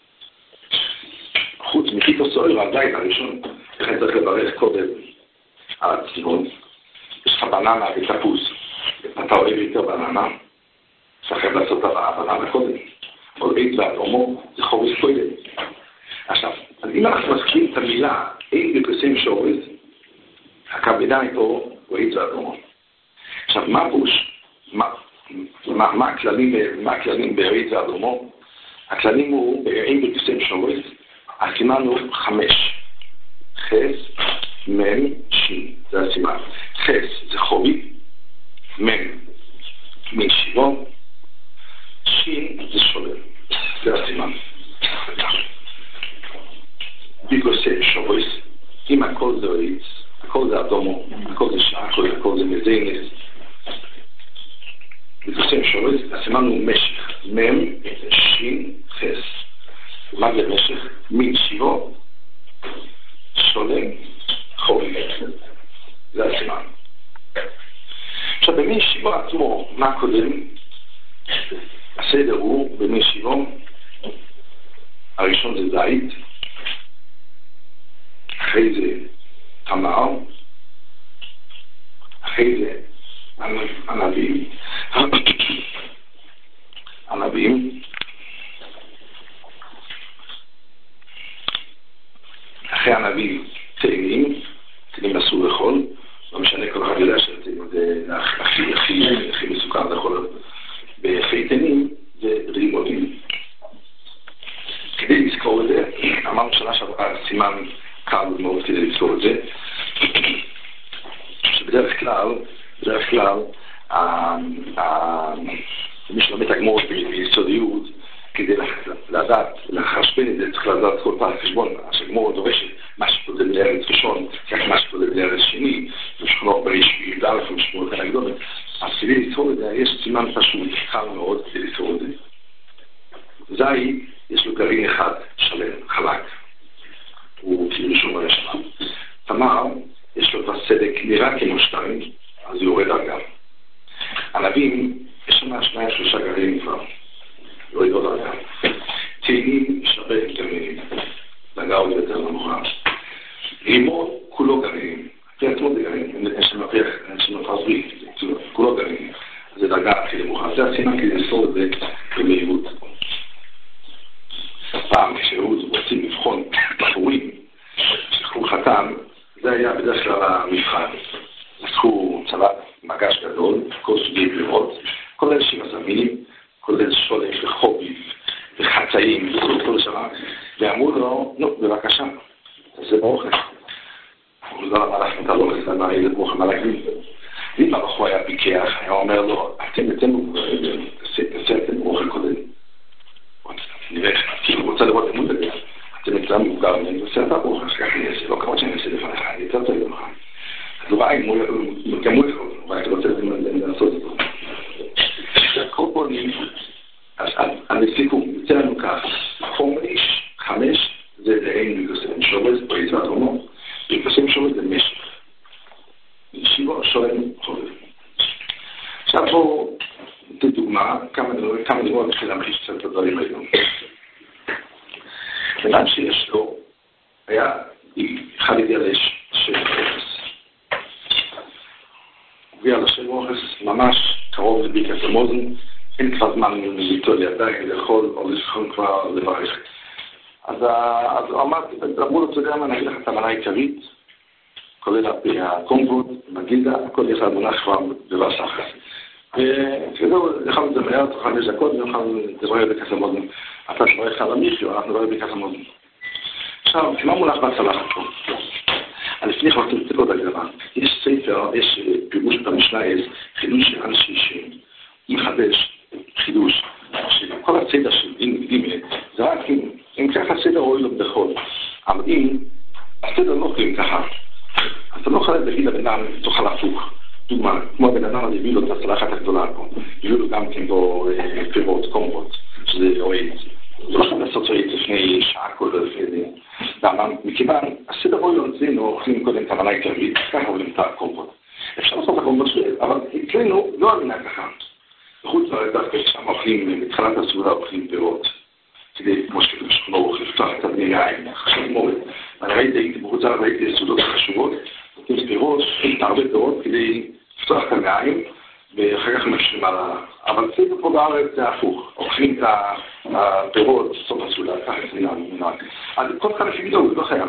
חוץ מחיתו סוער, הזית הראשון, לכן צריך לברך קודם על הצנון. יש לך בננה ותפוס, אתה אוהב יותר בננה, צריך לעשות את הבננה קודם. כל עץ ואדומו זה חורס קודם. עכשיו, אם אנחנו מזכירים את המילה עץ בפרסים שורס, הכוונה איתו הוא עץ ואדומו. עכשיו, מה פוש? מה, מה, מה הכללים, מה הכללים בעץ ואדומו? הכללים הוא בעץ בפרסים שורס, הסימן הוא חמש. חס, מם, שין, זה הסימן. חס זה חורי, מם, מין שיבון, שין זה שולל. זה הסימן. בגוסי שורס, אם הכל זה עץ, הכל זה אדומו, הכל זה שחר, הכל זה מזינס. בגוסי שורס, הסימן הוא משך, מם, שין, חס. מה זה משך? מין שיבון, שולל, חורי. זה הסימן. עכשיו, במין שיבון עצמו, מה קודם? הסדר הוא, במין שיבון, הראשון זה זית, אחרי זה תמר, אחרי זה ענבים, ענבים, אחרי ענבים תאנים, תאנים אסור לאכול, לא משנה כל אחד יודע שתאנים זה הכי הכי הכי מסוכן לאכול באחרי תאנים, זה רימונים. כדי לזכור את זה, אמרנו שנה שעברה סימן קל מאוד כדי לזכור את זה, שבדרך כלל, בדרך כלל, מי שלומד הגמור ביסודיות, כדי לדעת, לחשבן את זה, צריך לדעת כל פעם חשבון, שהגמור דורשת מה שפודד לארץ ראשון, כך מה שפודד לארץ שני, ושכונות בריש וי"א ומשמורת הנגדונת. אז כדי לזכור את זה, יש סימן פשוט, קל מאוד כדי לזכור את זה. זית, יש לו גרעין אחד שלם, חלק. הוא כאילו שום הרשמה. תמר, יש לו את הסדק נראה כמו שתיים, אז הוא יורד דרגה. ענבים, יש שם שניים שלושה גרעינים כבר. יורד עוד דרגה. תאנים, יש הרבה גרעינים. דרגה עוד יותר נמוכה. רימון, כולו גרעינים. זה עצמו זה גרעינים. יש שם מפריח, יש שם מפרזרי. כולו גרעינים. זה דרגה הכי נמוכה. זה הסימן כדי לסור את זה במהירות. פעם כשהוא רוצים לבחון בחורים שחרור חתם, זה היה בדרך כלל המבחן. לקחו צלט מגש גדול, כל סוגי בלירות, כולל שבעת המינים, כולל שולף וחוביב וחצאים וכל שמה, ואמרו לו, נו, בבקשה, זה באוכל. הוא לא אמר לכם את הלוחס, אמר לי לבוחם על הגביל. ואם הבחור היה פיקח, היה אומר לו, אתם אתם תעשיתם באוכל קודם. נראה, כי הוא רוצה לראות אמות הזה, אתם נקרא מבוגר, אני עושה את הרוח, אז ככה אני אעשה, לא כמות שאני אעשה לפניך, אני יותר טוב לך. אז הוא ראה, גם הוא יכול, הוא ראה, רוצה לעשות את זה. כל פעמים, אז לסיכום, יוצא לנו כך, חומש, חמש, זה דהים בגוסם שורס, פריט ואדומו, בגוסם שורס זה משך. שיבו, שורם, חורף. עכשיו פה, לדוגמה, כמה דוגמאות בשביל להמחיש קצת את הדברים האלו. בנם שיש לו, היה, אחד הגיע לשם אוכס. הוא הגיע לשם אוכס ממש קרוב לברכת המאזן, אין כבר זמן ליטול לידיים לאכול או לשכון כבר לברך. אז הוא אמר, אמרו לו, אתה יודע מה, נגיד לך את המנה העיקרית, כולל הקומפוט, מגילדה, הכל יש למונח כבר בבא סחר. וזהו, יכולנו את זה מהר, תוכל חמש דקות, ויכולנו לדבר בכס המאזן. אתה שברך על המישהו, אנחנו נדבר בכס המאזן. עכשיו, מה מונח בהצלחת פה? לפני אנחנו נתקוד הגדרה. יש ספר, יש פירוש במשנה, יש חידוש של אנשי שם. מחדש חידוש, שכל הסדר של דין ג' זה רק אם, אם ככה הסדר רואה לו בכל, אבל אם הסדר לא קוראים ככה, אז אתה לא יכול להגיד לבן אדם תוכל הפוך. דוגמה, כמו הבן אדם הזה הביא לו את הצלחת הגדולה פה, הביאו לו גם כן בו פירות, קומבות, שזה אוהד. זה לא חייב לעשות אוהד לפני שעה כל לפני זה. למה? מכיוון, הסדר רואה לו אצלנו, אוכלים קודם כוונה עיקרית, ככה אוכלים את הקומבות. אפשר לעשות את הקומבות שלהם, אבל אצלנו לא אמינה ככה. חוץ דווקא שם אוכלים, מתחילת הסעודה אוכלים פירות. כדי, כמו שכתוב שכונו, אוכלים לפתוח את הבני יין, חשוב מורד. אני ראיתי, הייתי בחוץ עליו, ראיתי סעודות חשובות, נותנים פירות, נותנים הרבה פירות כדי לפתוח את המעיים, ואחר כך משלים על ה... אבל סדר פה בארץ זה הפוך, אוכלים את הפירות, סוף הסעודה, ככה זה ננהג. אז כל אחד לפי גדול, זה לא חייב.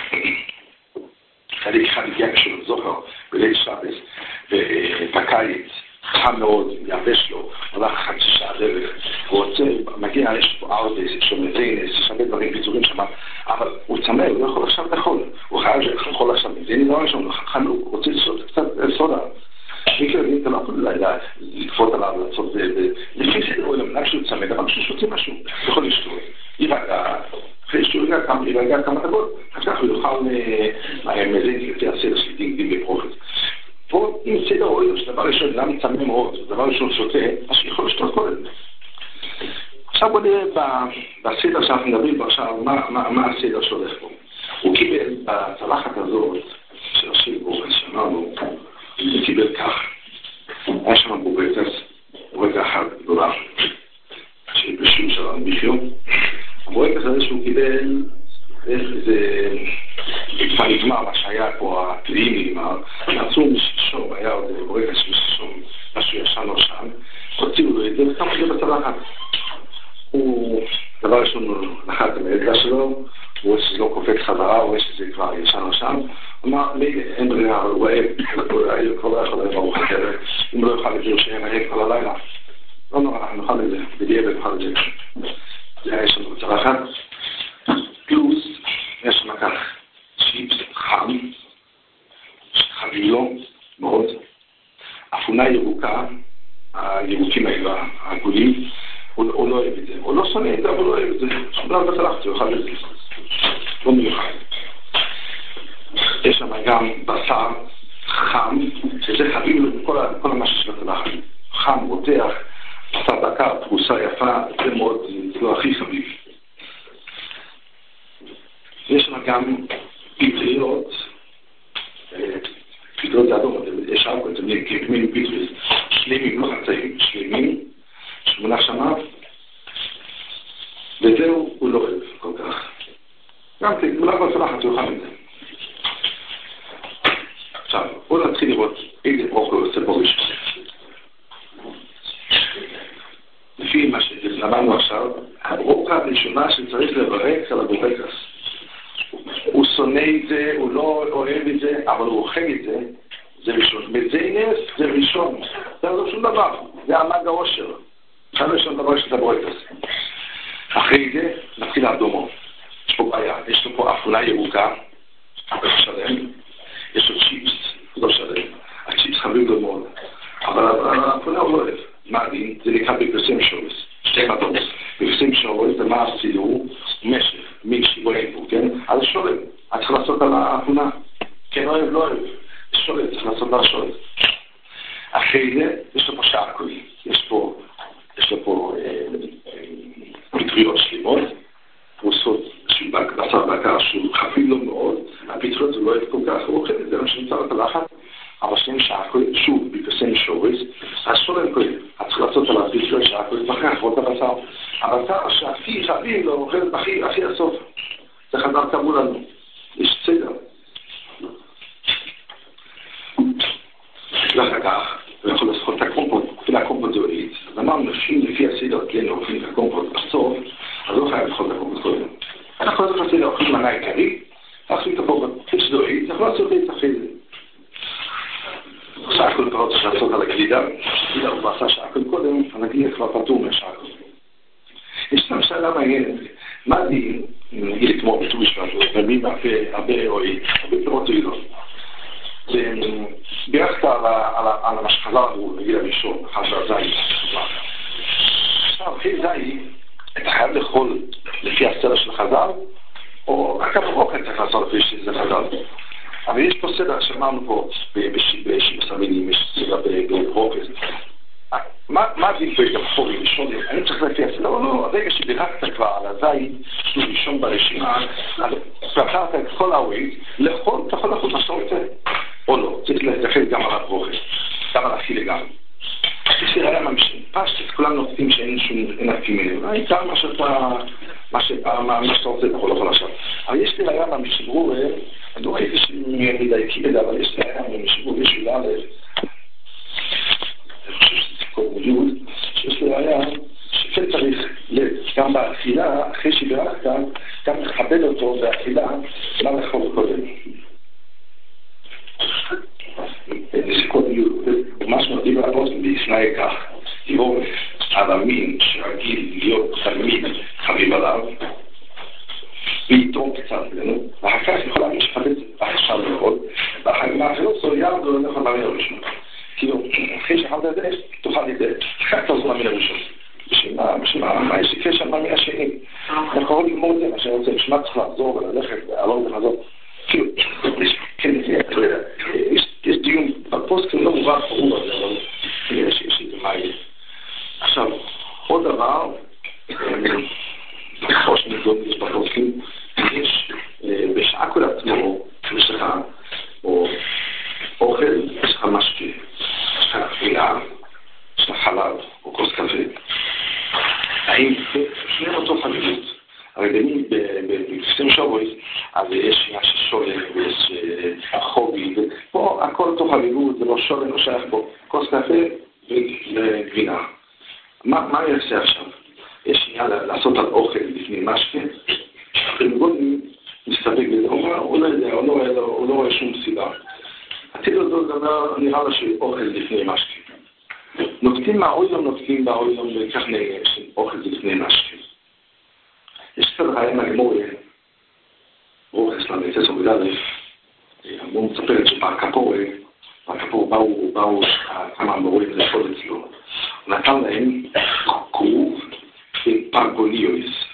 חלק אחד הגיע כשהוא זוכר, בליל שבס, ואת הקיץ, חם מאוד, יבש לו, הולך חצי שעה דרך, הוא רוצה, מגיע, יש פה ארדס, יש לו מזינס, יש הרבה דברים פיצורים שם, אבל הוא צמא, הוא לא יכול עכשיו לאכול, הוא חייב לאכול עכשיו מזינס, לא יש לנו חנוק, הוא רוצה לעשות קצת סודה. מי כרבים, אתה לא יכול לקפות עליו, לעשות זה, לפי סדר הוא למנהג שהוא צמא, אבל כשהוא שוצא משהו, הוא יכול לשתוי. יירגע, אחרי שהוא יירגע כמה דקות, אחר כך הוא יוכל מזינס לפי הסדר של דין בפרופת. פה, אם סדר רואה שדבר ראשון, למה צמא מאוד, דבר ראשון שותה, אז שיכול לשתות כל זה. עכשיו בוא נראה בסדר שאנחנו מדברים פה עכשיו, מה, מה, מה הסדר שהולך פה. הוא קיבל בצלחת הזאת, של השיר בורס שאמרנו, הוא קיבל כך. היה שם בורטס, בורטס אחת גדולה, שבשום שלנו בחיום. הבורטס הזה שהוא קיבל, זה כבר נגמר מה שהיה פה, הטריים נגמר, נעצו משלשום, היה עוד בורטס משלשום, משהו ישן או שם, הוציאו לו את זה, וכמה זה בצלחת. הוא, דבר ראשון, הוא נחת את המעגה שלו, הוא רואה שזה לא קופץ חזרה, הוא רואה שזה כבר ישן או שם, הוא אמר, אין ברירה, הוא רעב, הוא כבר לא יכול לבוא ארוחת ערב, אם לא יוכל לביר שיהיה רעב כל הלילה. לא נורא, אנחנו נוכל את זה, בדיעבד נוכל את זה. זה היה שם בצלחת. פלוס, יש שם כך צ'יפס חם, חבילו מאוד, אפונה ירוקה, הירוקים האלה, העגולים, הוא לא אוהב את זה, הוא לא שונא את זה, אבל הוא לא אוהב את זה, שומלם בצלחת, הוא יוכל את זה, לא מיוחד. יש שם גם בשר חם, שזה חביב כל המשהו של הצלחת, חם, רותח, בשר בקר, פרוסה יפה, זה מאוד, זה לא הכי חביב. יש שם גם פטריות, פטריות זה אדום, יש הרבה, זה מיני פטריות, שלימים, לא חצאים, שלימים, שמונה שמה, וזהו, הוא לא אוהב כל כך. גם כן, מולך בצלחת, הוא יוכל את זה. עכשיו, בואו נתחיל לראות איזה ברוקו עושה פה ראשון. לפי מה שלמדנו עכשיו, הברוקה הראשונה שצריך לברך על הבורקס. הוא שונא את זה, הוא לא אוהב את זה, אבל הוא אוכל את זה, זה ראשון. בזינס זה ראשון, זה לא שום דבר, זה עמד האושר. עכשיו ראשון דבר של הבורקס. אחרי זה נתחיל האדומו. יש פה בעיה, יש לו פה אפונה ירוקה, לא שלם, יש לו צ'יפס, לא שלם. הצ'יפס חביב לו מאוד, אבל האפונה הוא לא אוהב. מה דין? זה נקרא בפרסם שורס, שתי מטרות. בפרסם שורס זה מה הסידור, משך, מישהו, בואי, כן? אז שולם, את צריך לעשות על האפונה. כן, אוהב, לא אוהב. שולם, צריך לעשות על השולם. אחרי זה, יש לו פה שעקוי, יש פה, יש לו פה פטריות שלימות, פרוסות של בשר בקר שהוא חביב לו מאוד, הפטריות הוא לא אוהב כל כך, הוא אוכל את זה, לא שנמצא בתלחת, אבל שני שעקוי, שוב, בפרסם שורס, אז שולם כואב, את צריך לעשות על הפטריות שעקוי, ואחרי אחרות הבשר. הבשר שהכי חביב לו, אוכל הכי, הכי הסוף. זה חזר קראו לנו, יש סדר. ואחר כך, הוא יכול לעשות את הקומפות, אפילו הקומפות זוהית. אז אמרנו, לפי הסדר, כן, אוכלים את הקומפות בסוף, אז לא חייב לעשות את הקומפות זוהית. אנחנו לעשות את הסדר, אוכלים מנה עיקרית, לעשות את הקומפות זוהית, אנחנו לעשות את זה אחרי זה. שעקול פרות צריך לעשות על הגלידה, גלידה הוא בעשה שעקול קודם, על הגלידה כבר פתור מהשעקול. יש שם שאלה מעניינת, מה דין, נגיד כמו בט"ו בשבט, רבים הרבה אוהית, הרבה פירות אוהילות. בירכת על מה שחזר לגיל הראשון, חזר זית. עכשיו, אחרי זית, אתה חייב לאכול לפי הסדר של חז"ל, או רק הבוקר צריך לעשות לפי שזה חז"ל. אבל יש פה סדר שאמרנו פה בשיבוס המינים, יש סדר בברוקס. מה עדיף בגמחור ראשון? אני צריך לפי הסדר, לא, לא, הרגע שבירכת כבר על הזית, שהוא ראשון ברשימה, אז פתרת את כל ההורים, לאכול, אתה יכול לאכול מה שאתה רוצה, או לא, צריך להתייחס גם על הברוקס, גם על החילה גם. יש לי ראיה ממשיכים, פשטת, כולם נוקטים שאין שום נקטים מהם, העיקר מה שאתה, מה שאתה רוצה, אתה יכול לאכול עכשיו. אבל יש לי ראיה ממשיכים, ברור, אני לא ראיתי שמדייקים את זה, אבל יש לי ראיה ממשיכים, יש לי ראיה, אני חושב שזה כל מיוד, שיש לי ראיה שכן צריך גם באכילה, אחרי שבירכת, גם לכבד אותו באכילה, מה לאכול קודם. זה כל מיוד, ממש מדהים לעבוד בישראל כך, לראות על המין שרגיל להיות תלמיד חביב עליו, ויתרום קצת לנו, ואחר כך יכול להגיד שפלט עכשיו מאוד, ואחר כך זו ירד ולא יכול להבין הראשון. כאילו, אחרי שאחרת את זה, תוכל את אחר כך זו להבין הראשון. בשביל מה, בשביל מה, מה יש לי קשר מהמין השני? אנחנו יכולים לגמור את זה, מה שאני רוצה, בשביל מה צריך לחזור וללכת, ועלור ולחזור. כאילו, כן, יש דיון, בפוסט כאילו לא מובן ברור על זה, אבל יש איזה מה יהיה. עכשיו, עוד דבר, כמו שנגדול יש בפוסטים, יש בשעה כל עצמו, יש לך אוכל, יש לך משקה, יש לך קריאה, יש לך חלב או כוס קפה. האם שניהם אותו חביבות? הרי דמים בקסים שבועים, אז יש שולן ויש חובי, ופה הכל אותו חביבות, זה לא שולן, לא שייך פה, כוס קפה וגבינה. מה אני אעשה עכשיו? יש שנייה לעשות על אוכל לפני משקה, ולגוד מסתפק בזה, הוא לא יודע, הוא לא רואה שום סיבה. עתיד אותו דבר נראה לו שאוכל לפני משקה. נוקטים מהאוילום, נוקטים באוילום, וכך נראה שאוכל לפני משקה. יש קצת רעיון מהגמור, רוח אסלאם, יצא סוג א', אמור מספרת שבקפור, בקפור באו, באו כמה המורים לעבוד אצלו. הוא נתן להם כרוב פרגוליוס.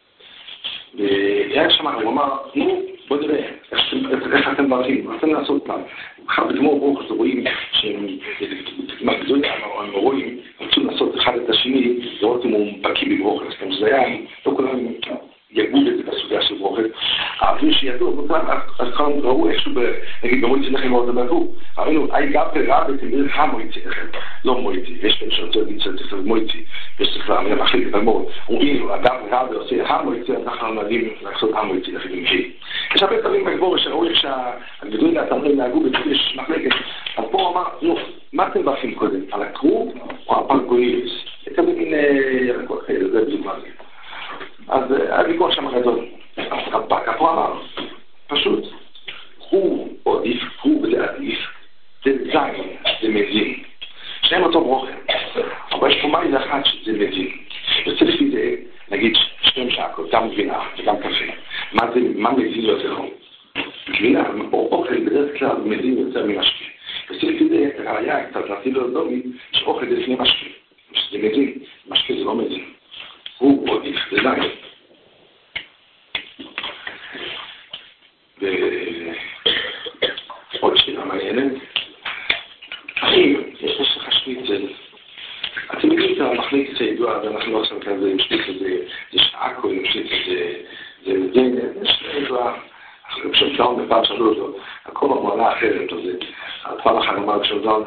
והיה שם, הוא אמר, נו, בוא נראה, איך אתם ברכים, אתם לעשות פעם. אחר בגמור ברוך, אז רואים שהם מגזוי, המורים רצו לעשות אחד את השני, לראות אם הוא בקיא בברוך, אז כמו שזה היה, לא כולם יגעו את זה בסוגיה של ברוך. אבל שידעו, אז כולם ראו איכשהו, נגיד, במועצי לכם מאוד דברו. ראינו, אי גם פרעה בתמיר המועצי לכם, לא מועצי, יש פעם שרצו להגיד שצריך מועצי, יש צריך להאמין להחליט את המור. אומרים, אדם פרעה ועושה המועצי, אז אנחנו נעדים לעשות המועצי לכם עם חי. יש הרבה דברים בגבור שראו איך שהגדולים והתמרים נהגו בצליש מחלקת. אז פה הוא אמר, נו, מה אתם ברכים קודם? על הקרוב או הפרגוליוס? את המין ירקות כאלה, זה בדיוק מה זה. אז היה ויכוח שם הגדול. בקפו אמר, פשוט, הוא עדיף, הוא וזה עדיף, זה זין, זה מזין. שניהם אותו ברוכה. אבל יש פה מים לאחד שזה מזין. וצריך לזה, נגיד, שניהם שעקות, גם גבינה וגם קפה. מה זה, מה מזין יותר? גבינה, או אוכל, בדרך כלל מזין יותר ממשקה. וצריך לזה, ראיה, קצת להטיל לו דומי, שאוכל זה לפני משקה. שזה מזין, משקה זה לא מזין. הוא עדיף, זה זין. ועוד שאלה מעניינת. אחים, יש לך שניצל. אתם יודעים את המחלקת הידועה, ואנחנו לא עושים כזה עם שניצל, זה שעקו, עם שניצל, זה מדיין, זה ידועה. כשמדעון בפעם שלו אותו, הכל המועלה אחרת הזה. הפעם אחת אמר כשמדעון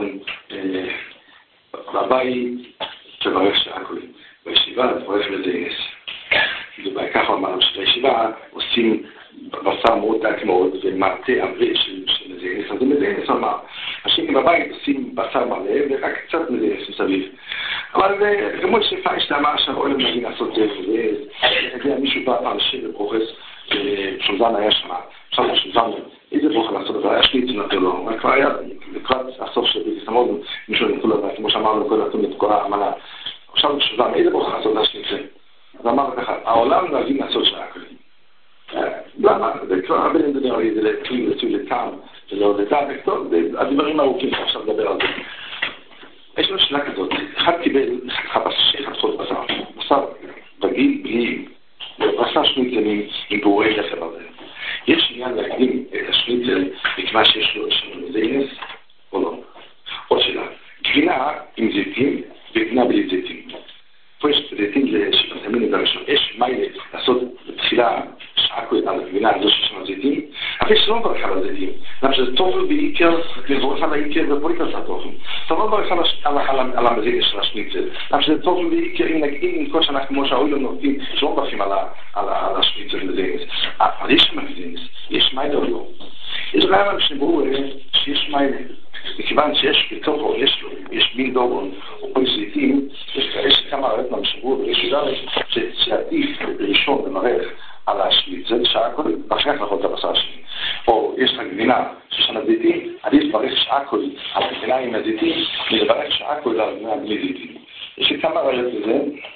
בבית, תברך שעקו. בישיבה תברך מדיינס. ובעיקר הוא אמר שבישיבה עושים בשר מאוד דק מאוד ומעטה עבה של מדיינס, אז זה מדיינס אמר. אנשים בבית עושים בשר מלא ורק קצת מדיינס מסביב. אבל כמו שפה יש למה שהרואלם נגיד לעשות זה וזה, מישהו בא פעם לשיר בפרוחס, שומזן היה שם, עכשיו שומזן, איזה ברוך לעשות את זה, היה שניץ נתן לו, אבל כבר היה לקראת הסוף של ביתי סמוד, מישהו נתן לו, כמו שאמרנו, כל נתון את כל העמלה. עכשיו שומזן, איזה ברוך לעשות את השניץ? אז אמר ככה, העולם נוהגים לעשות שעה כלי. למה? זה כבר הרבה נדבר לי, זה לתוי לתוי לטעם, ולא לדעת, הדברים ארוכים, עכשיו לדבר על זה. יש לו שאלה כזאת, אחד קיבל אחד חול בשר, בשר בגיל בלי, בשר שניצל עם פעורי לחם הזה. יש עניין להקדים את השניצל מכמה שיש לו זינס או לא? עוד שאלה, גבינה עם זיתים וגבינה בלי זיתים. פה יש זיתים שפתאמין את הראשון, יש מיילה לעשות בתחילה שעה על הגבינה הזו שיש לנו זיתים, אבל יש לא מברך על הזיתים, למה שזה טוב בעיקר, לברך על העיקר בפוליקה זה טוב. אתה לא מברך על המזינס של השניצל, למה שזה טוב בעיקר, אם נגיד עם כל שנה כמו שהאוי לא נותנים, שלא מברכים על השניצל מזינס. אבל יש שם מזינס, יש מיילה או לא. יש רעיון שנבואו שיש מיילה. מכיוון שיש בתוכו, יש לו, יש מין דורון, או כל זיתים, יש כמה רעיון מהמשבוע, ויש יודעת שעדיף ראשון למערך על השניצל, שעה קודם, ואחר כך לאכול את הבשר שלי. או יש לך גבינה שיש שם זיתים, עדיף לברך שעה קודם על הגבינה עם הזיתים, ולברך שעה קודם על הגבינה בלי זיתים. יש לי כמה רעיון לזה.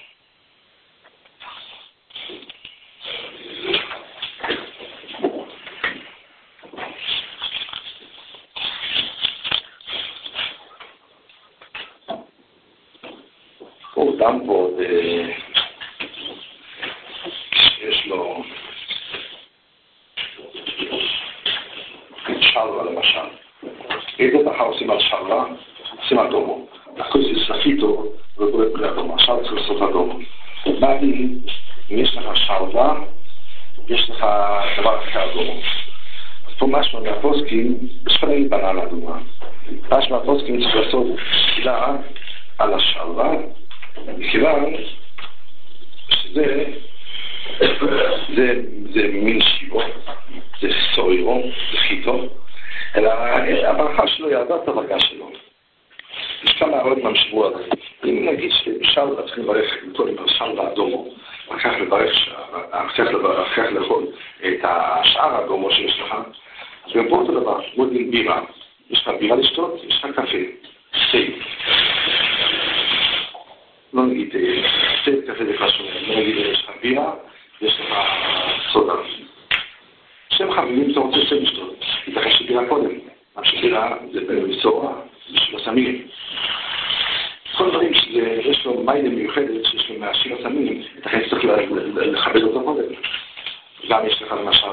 הוא דם פה שיש לו שרלה למשל. איזה תחה עושים על שרלה? עושים על דומו. הכל זה ספיתו ובואי בלי הדומו. עכשיו צריך לעשות הדומו. באתי, אם יש לך שרלה, יש לך דבר אחר הדומו. אז פה משמע מהפוסקים, בשפני בנה על הדומה. משמע מהפוסקים צריך לעשות תפילה על השרלה, מכיוון שזה זה, זה מין שיבו, זה סוירו, זה חיתו, אלא הברכה שלו ירדה את הדרגה שלו. יש כמה עוד מהמשבוע הזה. אם נגיד שבשל להתחיל לברך קודם בשל האדומו, אחר כך לברך, אחר כך לאכול את השאר האדומו שיש לך, אז גם פה אותו דבר, מאוד עם בירה. יש לך בירה לשתות, יש לך קפה, סי. לא נגיד, סי קפה זה חשוב, לא נגיד, יש לך בירה, יש לך סודה. שם חביבים אתה רוצה סי לשתות, יתכן שבירה קודם. מה שבירה זה בצורה, בשביל הסמים. כל דברים שיש לו מיילה מיוחדת, שיש לו מהשיר הסמים, יתכן שצריך לכבד אותו קודם. גם יש לך למשל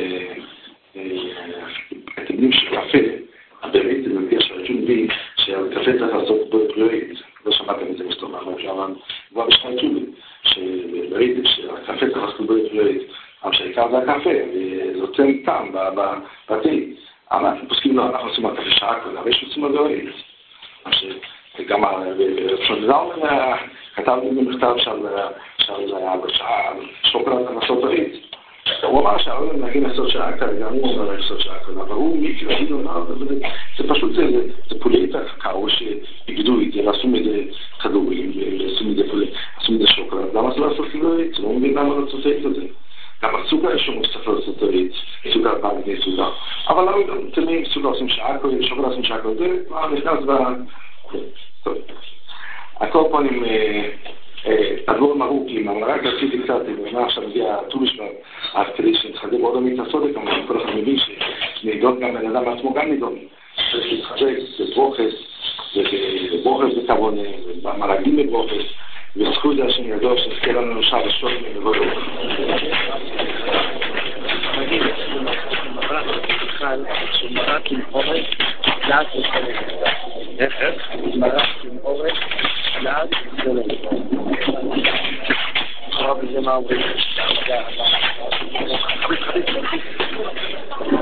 את המילים של קפה, באמת זה מגיע שהרג'ון בי, שהקפה צריך לעשות בריאית. לא שמעתם את זה מסתום, אבל כבר בשחי ג'ובי, שבריאית, שהקפה צריך לעשות בריאית. אבל שהעיקר זה הקפה, וזה יוצא טעם בתי. אנחנו פוסקים לו, אנחנו עושים על קפה שעה כולה, אבל יש עושים על בריאית. גם פשוטזלמן כתב לי במכתב של שוקולד לעשות בריאית. הוא אמר שהעולם להגיד לעשות שעה כולה, גם הוא אומר לעשות שעה כולה, אבל הוא מקרה, זה פשוט, זה פולי את הקאו שאיגדו את זה, ועשו מזה כדורים, ועשו מזה שוקולד. למה זה לא לעשות בריאית? זה לא מבין למה לא לעשות את זה. גם הסוגה יש לנו ספר לעשות בריאית, סוגה פעם לפני סוגה. אבל למה תמיד סוגה עושים שעה כולה, שוקולד עושים שעה כולה, זה כבר נכנס ב... טוב. הכל פה עם הדבור מרוקים, אבל רק רציתי קצת, ומה עכשיו מגיע הטוביש אז כדי שנתחדק עוד עמית הסודה, כמובן, כל אחד מבין שנידון גם בן אדם עצמו גם נידון. צריך להתחדק בברוכס, בברוכס בכבונה, במרגים בברוכס, וזכו זה השם ידוע שזכה לנו נושה ושוט מבודו. מגיע, שמברק בכלל, שמברק עם אורק, לאט ושלם. איך? מברק עם אורק, לאט ושלם. הרב זה מה אומרים?